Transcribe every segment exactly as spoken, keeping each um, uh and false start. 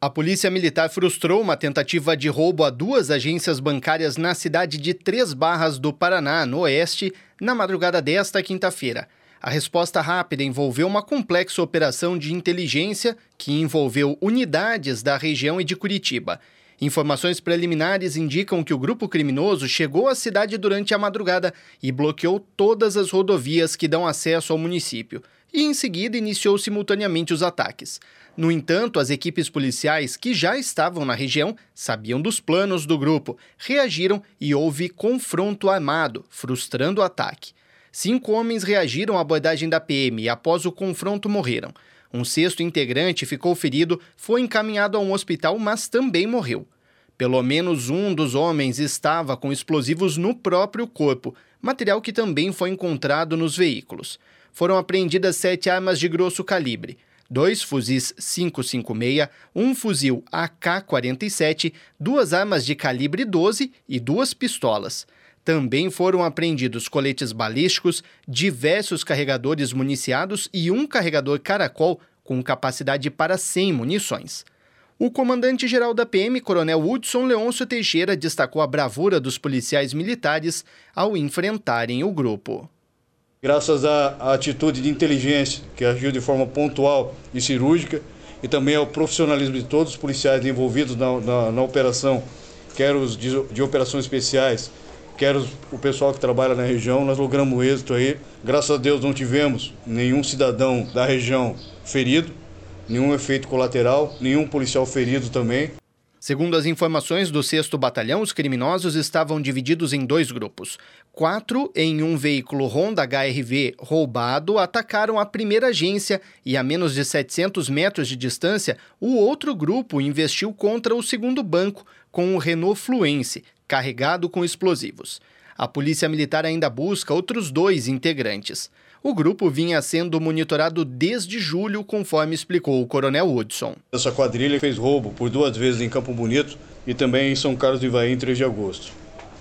A Polícia Militar frustrou uma tentativa de roubo a duas agências bancárias na cidade de Três Barras do Paraná, no oeste, na madrugada desta quinta-feira. A resposta rápida envolveu uma complexa operação de inteligência que envolveu unidades da região e de Curitiba. Informações preliminares indicam que o grupo criminoso chegou à cidade durante a madrugada e bloqueou todas as rodovias que dão acesso ao município, e em seguida iniciou simultaneamente os ataques. No entanto, as equipes policiais que já estavam na região sabiam dos planos do grupo, reagiram e houve confronto armado, frustrando o ataque. Cinco homens reagiram à abordagem da P M e, após o confronto, morreram. Um sexto integrante ficou ferido, foi encaminhado a um hospital, mas também morreu. Pelo menos um dos homens estava com explosivos no próprio corpo, material que também foi encontrado nos veículos. Foram apreendidas sete armas de grosso calibre, dois fuzis cinco cinco seis, um fuzil A K quarenta e sete, duas armas de calibre doze e duas pistolas. Também foram apreendidos coletes balísticos, diversos carregadores municiados e um carregador caracol com capacidade para cem munições. O comandante-geral da P M, Coronel Hudson Leôncio Teixeira, destacou a bravura dos policiais militares ao enfrentarem o grupo. Graças à atitude de inteligência, que agiu de forma pontual e cirúrgica, e também ao profissionalismo de todos os policiais envolvidos na, na, na operação, quer os de, de operações especiais, quer os, o pessoal que trabalha na região, nós logramos êxito aí. Graças a Deus não tivemos nenhum cidadão da região ferido, nenhum efeito colateral, nenhum policial ferido também. Segundo as informações do sexto Batalhão, os criminosos estavam divididos em dois grupos. Quatro, em um veículo Honda H R V roubado, atacaram a primeira agência e, a menos de setecentos metros de distância, o outro grupo investiu contra o segundo banco, com um Renault Fluence, carregado com explosivos. A Polícia Militar ainda busca outros dois integrantes. O grupo vinha sendo monitorado desde julho, conforme explicou o Coronel Hudson. Essa quadrilha fez roubo por duas vezes em Campo Bonito e também em São Carlos do Ivaí, em três de agosto.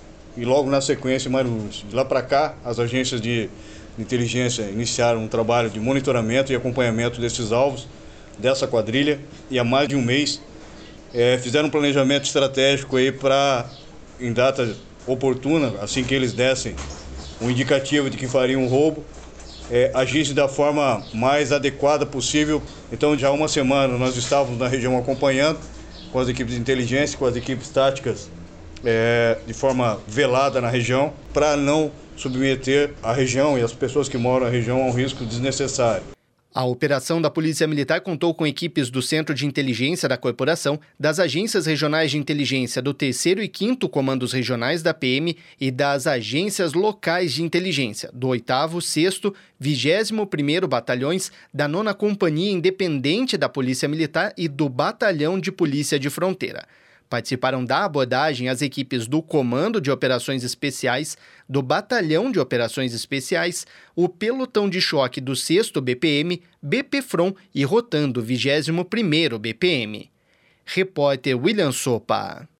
E logo na sequência, em Mariluz. De lá para cá, as agências de inteligência iniciaram um trabalho de monitoramento e acompanhamento desses alvos, dessa quadrilha, e há mais de um mês é, fizeram um planejamento estratégico aí para, em data oportuna, assim que eles dessem um indicativo de que fariam um roubo, É, agisse da forma mais adequada possível. Então, já há uma semana nós estávamos na região acompanhando com as equipes de inteligência, com as equipes táticas, é, de forma velada na região, para não submeter a região e as pessoas que moram na região a um risco desnecessário. A operação da Polícia Militar contou com equipes do Centro de Inteligência da Corporação, das agências regionais de inteligência do terceiro e quinto Comandos Regionais da P M e das agências locais de inteligência do oitavo, sexto, vigésimo primeiro Batalhões, da nona Companhia Independente da Polícia Militar e do Batalhão de Polícia de Fronteira. Participaram da abordagem as equipes do Comando de Operações Especiais, do Batalhão de Operações Especiais, o Pelotão de Choque do sexto B P M, B P Fron e Rotan do vigésimo primeiro B P M. Repórter William Sopa.